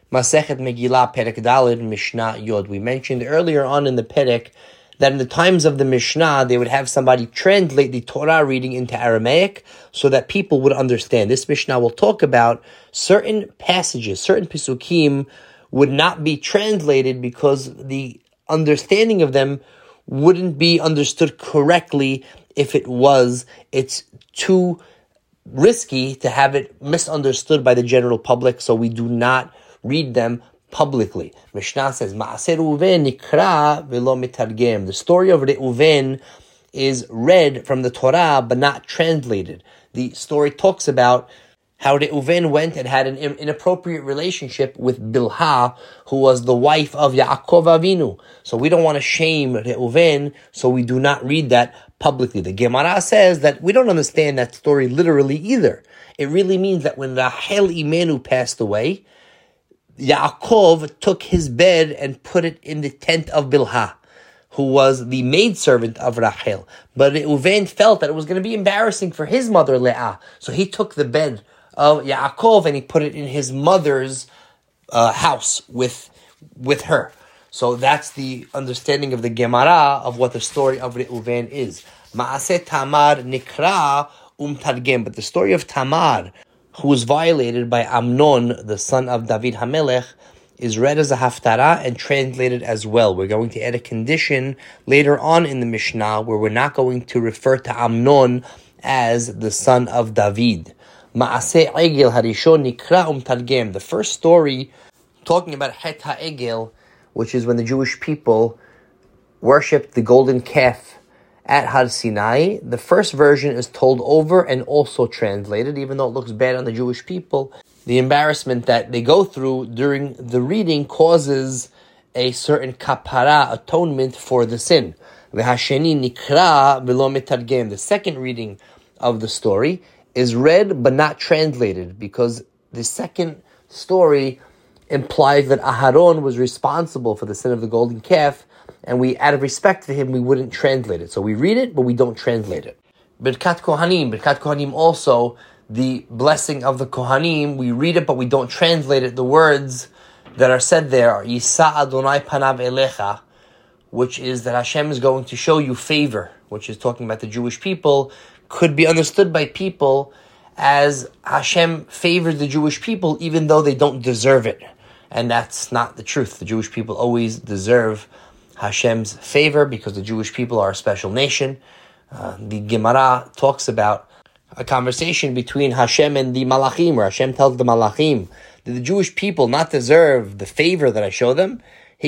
Masechet Megillah, Perek Daled, Mishnah Yod. We mentioned earlier on in the Perek that in the times of the Mishnah, they would have somebody translate the Torah reading into Aramaic so that people would understand. This Mishnah will talk about certain passages, certain Pisukim would not be translated because the understanding of them wouldn't be understood correctly if it's too risky to have it misunderstood by the general public, so we do not read them publicly. Mishnah says, Ma'aseh Reuven nikra velo mitargem. The story of Reuven is read from the Torah but not translated. The story talks about how Reuven went and had an inappropriate relationship with Bilhah, who was the wife of Yaakov Avinu. So we don't want to shame Reuven, so we do not read that publicly. The Gemara says that we don't understand that story literally either. It really means that when Rachel Imenu passed away, Yaakov took his bed and put it in the tent of Bilhah, who was the maidservant of Rachel. But Reuven felt that it was going to be embarrassing for his mother Leah, so he took the bed of Yaakov and he put it in his mother's house with her. So that's the understanding of the Gemara of what the story of Reuven is. Ma'aseh Tamar nikra targem. But the story of Tamar, who was violated by Amnon, the son of David HaMelech, is read as a haftarah and translated as well. We're going to add a condition later on in the Mishnah where we're not going to refer to Amnon as the son of David. Ma'aseh Egel Harishon Nikra Targem. The first story talking about Het HaEgel, which is when the Jewish people worshipped the golden calf at Har Sinai. The first version is told over and also translated, even though it looks bad on the Jewish people. The embarrassment that they go through during the reading causes a certain kapara, atonement for the sin. V'hasheni nikra v'lo metargem. The second reading of the story is read but not translated, because the second story implies that Aharon was responsible for the sin of the golden calf, and we, out of respect for him, we wouldn't translate it. So we read it, but we don't translate it. Birkat Kohanim also, the blessing of the Kohanim, we read it, but we don't translate it. The words that are said there are Yisa Adonai Panav Elecha, which is that Hashem is going to show you favor, which is talking about the Jewish people, could be understood by people as Hashem favors the Jewish people even though they don't deserve it. And that's not the truth. The Jewish people always deserve Hashem's favor because the Jewish people are a special nation. The Gemara talks about a conversation between Hashem and the Malachim, where Hashem tells the Malachim, did the Jewish people not deserve the favor that I show them?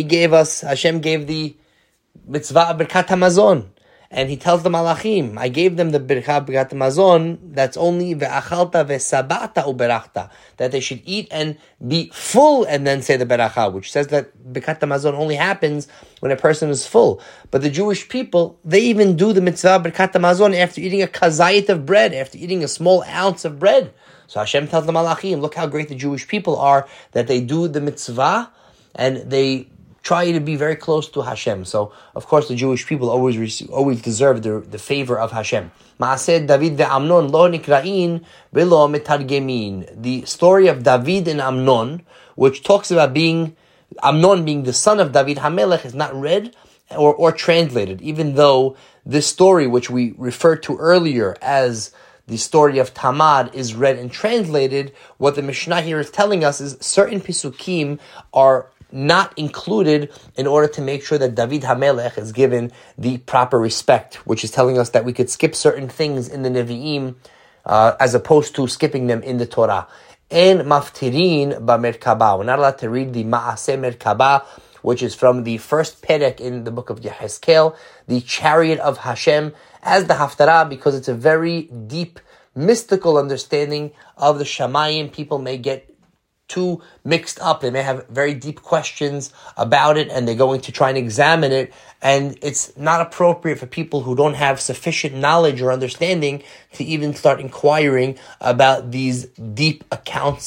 Hashem gave the mitzvah Birkat HaMazon. And he tells the Malachim, I gave them the Birkat HaMazon, that's only ve'achalta ve'sabata uberachta, that they should eat and be full and then say the Beracha, which says that Birkat HaMazon only happens when a person is full. But the Jewish people, they even do the mitzvah Birkat HaMazon after eating a kazayit of bread, after eating a small ounce of bread. So Hashem tells the Malachim, look how great the Jewish people are, that they do the mitzvah and they try to be very close to Hashem. So, of course, the Jewish people always deserve the favor of Hashem. Ma'aseh David ve'Amnon lo nikra'in velo metargemin. The story of David and Amnon, which talks about Amnon being the son of David HaMelech, is not read or translated, even though this story, which we referred to earlier as the story of Tamar, is read and translated. What the Mishnah here is telling us is certain Pisukim are not included in order to make sure that David HaMelech is given the proper respect, which is telling us that we could skip certain things in the Nevi'im as opposed to skipping them in the Torah. And maftirin ba'merkaba. We're not allowed to read the Ma'aseh Merkaba, which is from the first Perek in the book of Yehezkel, the chariot of Hashem, as the Haftarah, because it's a very deep, mystical understanding of the Shamayim. People may get too mixed up. They may have very deep questions about it, and they're going to try and examine it, and it's not appropriate for people who don't have sufficient knowledge or understanding to even start inquiring about these deep accounts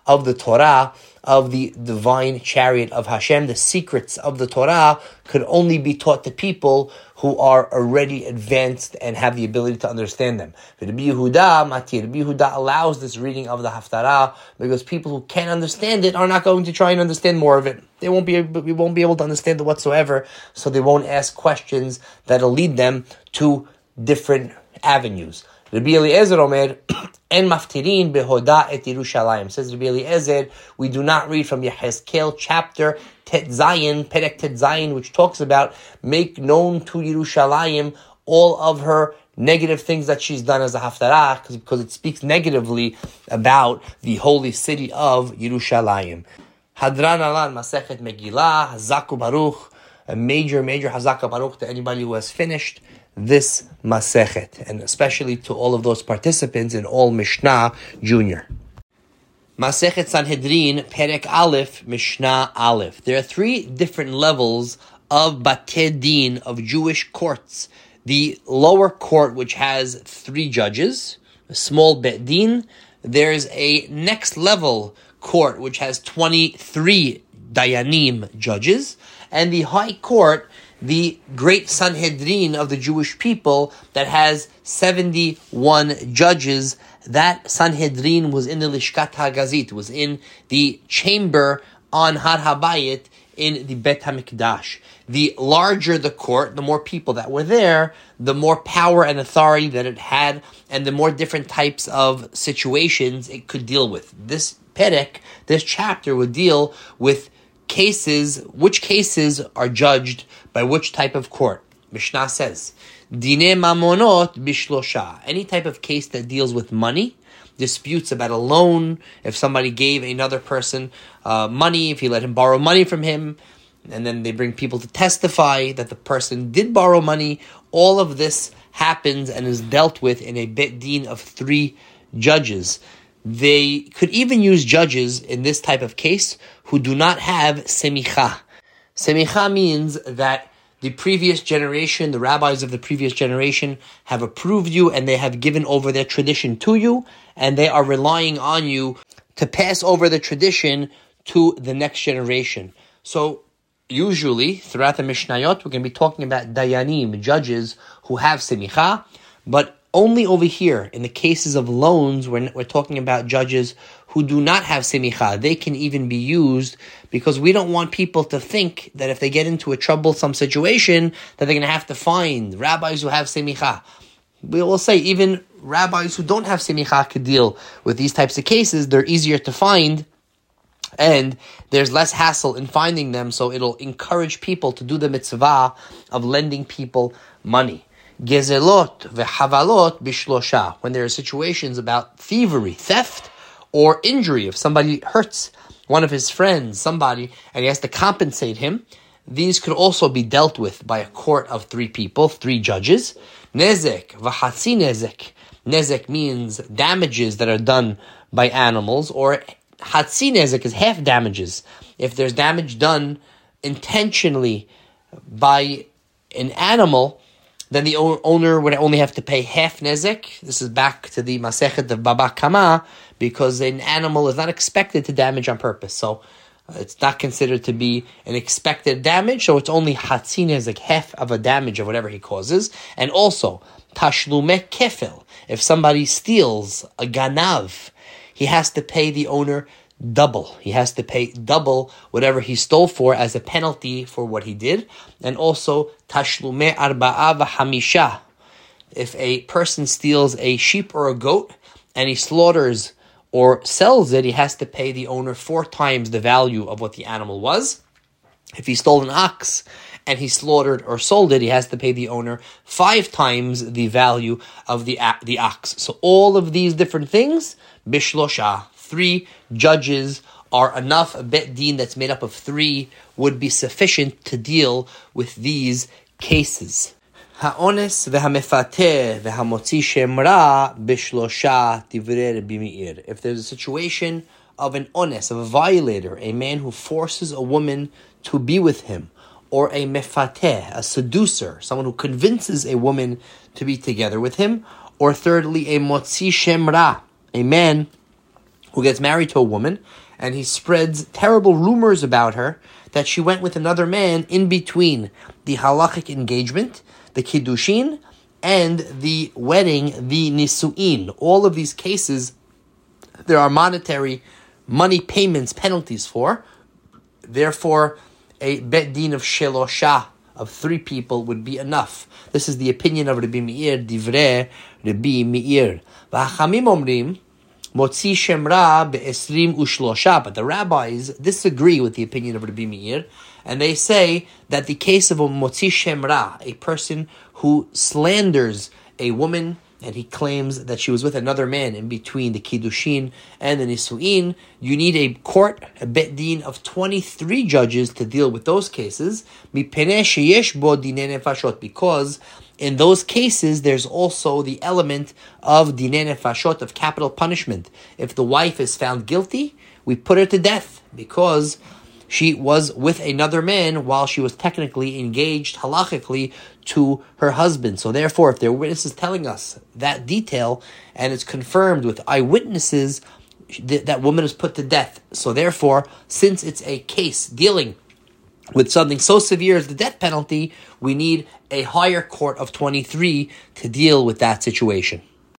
of the Torah, of the divine chariot of Hashem. The secrets of the Torah could only be taught to people who are already advanced and have the ability to understand them. Rabbi Yehuda allows this reading of the Haftarah because people who can't understand it are not going to try and understand more of it. We won't be able to understand it whatsoever, so they won't ask questions that'll lead them to different avenues. Rabbi Eliezer Omer, En maftirin behoda et Yerushalayim. Says Rabbi Eliezer, we do not read from Yehezkel chapter Tet Zayin, Perek Tet Zayin, which talks about make known to Yerushalayim all of her negative things that she's done as a haftarah, because it speaks negatively about the holy city of Yerushalayim. Hadran Alan Masechet Megillah, Hazaku Baruch, a major Hazaka Baruch to anybody who has finished this Masechet, and especially to all of those participants in all Mishnah Junior. Masechet Sanhedrin, Perek Aleph, Mishnah Aleph. There are 3 different levels of Batei Din, of Jewish courts. The lower court, which has 3 judges, a small Bet Din. There's a next level court, which has 23 Dayanim, judges. And the high court, the great Sanhedrin of the Jewish people, that has 71 judges. That Sanhedrin was in the Lishkat HaGazit, was in the chamber on Har HaBayit in the Bet HaMikdash. The larger the court, the more people that were there, the more power and authority that it had, and the more different types of situations it could deal with. This Perek, this chapter, would deal with cases, which cases are judged by which type of court. Mishnah says, Dine mamonot bishlosha. Any type of case that deals with money, disputes about a loan, if somebody gave another person money, if he let him borrow money from him, and then they bring people to testify that the person did borrow money, all of this happens and is dealt with in a Bet Din of 3 judges. They could even use judges in this type of case who do not have semicha. Semicha means that the previous generation, the rabbis of the previous generation, have approved you and they have given over their tradition to you, and they are relying on you to pass over the tradition to the next generation. So usually, throughout the Mishnayot, we're going to be talking about Dayanim, judges who have semicha, but only over here, in the cases of loans, we're talking about judges who do not have semicha. They can even be used because we don't want people to think that if they get into a troublesome situation, that they're going to have to find rabbis who have semicha. We will say even rabbis who don't have semicha could deal with these types of cases. They're easier to find, and there's less hassle in finding them, so it'll encourage people to do the mitzvah of lending people money. Gezelot vehavalot bishlosha. When there are situations about thievery, theft, or injury, if somebody hurts one of his friends, somebody, and he has to compensate him, these could also be dealt with by a court of 3 people, 3 judges. Nezek v'hatzi nezek. Nezek means damages that are done by animals, or hatzi nezek is half damages. If there's damage done intentionally by an animal, then the owner would only have to pay half nezek. This is back to the Masechet of Baba Kama, because an animal is not expected to damage on purpose. So it's not considered to be an expected damage, so it's only hatzi nezek, half of a damage of whatever he causes. And also, tashlume kefil. If somebody steals a ganav, he has to pay the owner double. He has to pay double whatever he stole for as a penalty for what he did. And also, tashlume arba'a v'hamisha. If a person steals a sheep or a goat and he slaughters or sells it, he has to pay the owner 4 times the value of what the animal was. If he stole an ox and he slaughtered or sold it, he has to pay the owner 5 times the value of the ox. So all of these different things, bishlosha, 3 judges are enough. A Bet Din that's made up of 3 would be sufficient to deal with these cases. Ha'ones ve'hamefateh ve'hamotzi shem ra bishlosha divrei Rabbi Meir. If there's a situation of an ones, of a violator, a man who forces a woman to be with him, or a mefateh, a seducer, someone who convinces a woman to be together with him, or thirdly, a motzi shem ra, a man who gets married to a woman, and he spreads terrible rumors about her that she went with another man in between the halachic engagement, the kiddushin, and the wedding, the nisu'in. All of these cases, there are money payments, penalties for. Therefore, a bet din of shelosha, of 3 people, would be enough. This is the opinion of Rabbi Meir, divrei Rabbi Meir. V'hachamim omrim, motzi shemra be'esrim ushlosha. But the rabbis disagree with the opinion of Rabbi Meir, and they say that the case of a motzi shemra, a person who slanders a woman, and he claims that she was with another man in between the kiddushin and the nisu'in, you need a court, a bet din of 23 judges to deal with those cases, because in those cases there's also the element of dinei nefashot, of capital punishment. If the wife is found guilty, we put her to death because she was with another man while she was technically engaged halachically to her husband. So therefore, if there are witnesses telling us that detail, and it's confirmed with eyewitnesses, that woman is put to death. So therefore, since it's a case dealing with something so severe as the death penalty, we need a higher court of 23 to deal with that situation.